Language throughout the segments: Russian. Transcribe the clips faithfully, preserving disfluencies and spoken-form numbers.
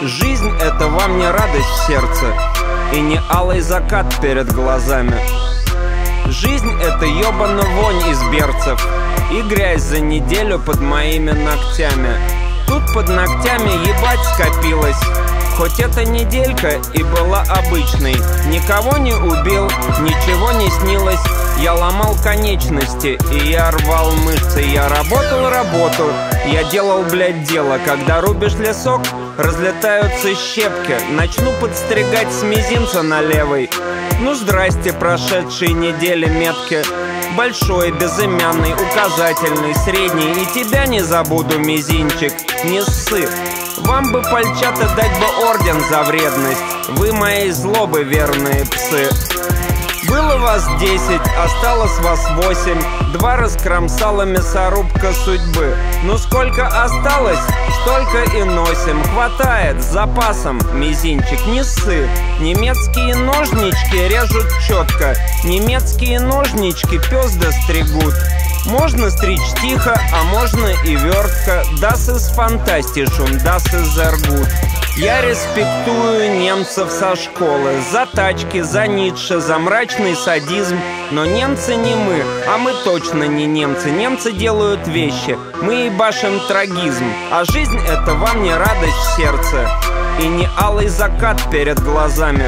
Жизнь — это вам не радость в сердце и не алый закат перед глазами. Жизнь — это ёбана вонь из берцев и грязь за неделю под моими ногтями. Тут под ногтями ебать скопилось. Хоть эта неделька и была обычной, никого не убил, ничего не снилось. Я ломал конечности, и я рвал мышцы. Я работал работу, я делал, блядь, дело. Когда рубишь лесок, разлетаются щепки. Начну подстригать с мизинца на левой. Ну здрасте, прошедшие недели метки. Большой, безымянный, указательный, средний. И тебя не забуду, мизинчик, не ссы. Вам бы, пальчата, дать бы орден за вредность. Вы моей злобы верные псы. Было вас десять, осталось вас восемь. Два раскромсала мясорубка судьбы. Ну сколько осталось, столько и носим. Хватает с запасом, мизинчик, не ссы. Немецкие ножнички режут четко. Немецкие ножнички пёс достригут. Можно стричь тихо, а можно и вертко. Das ist fantastisch und das ist sehr gut. Я респектую немцев со школы. За тачки, за Ницше, за мрачный садизм. Но немцы не мы, а мы точно не немцы. Немцы делают вещи, мы ебашим трагизм. А жизнь — это вам не радость в сердце и не алый закат перед глазами.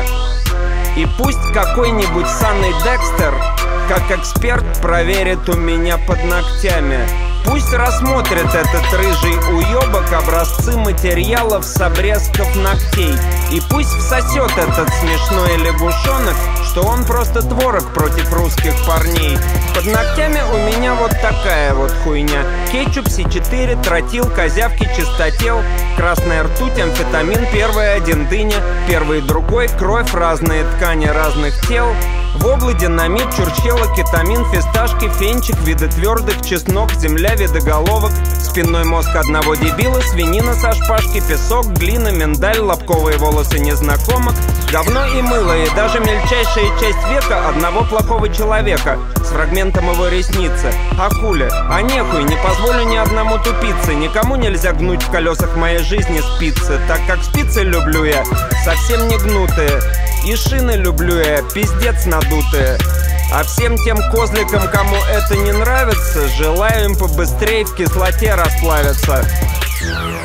И пусть какой-нибудь Санный Декстер как эксперт проверит у меня под ногтями. Пусть рассмотрит этот рыжий уёбок образцы материалов с обрезков ногтей. И пусть всосет этот смешной лягушонок, что он просто творог против русских парней. Под ногтями у меня вот такая вот хуйня. Кетчуп, Си четыре, тротил, козявки, чистотел. Красная ртуть, амфетамин, первый один дыня, первый другой, кровь, разные ткани разных тел. Воблы, динамит, чурчхела, кетамин, фисташки, фенчик, виды твердых, чеснок, земля, виды головок, спинной мозг одного дебила, свинина со шпажки, песок, глина, миндаль, лобковые волосы незнакомок, говно и мыло, и даже мельчайшая часть века одного плохого человека с фрагментом его ресницы. А хули? А нехуй, не позволю ни одному тупице. Никому нельзя гнуть в колесах моей жизни спицы, так как спицы люблю я совсем не гнутые. И шины люблю я, пиздец надутые. А всем тем козликам, кому это не нравится, желаю им побыстрее в кислоте расплавиться.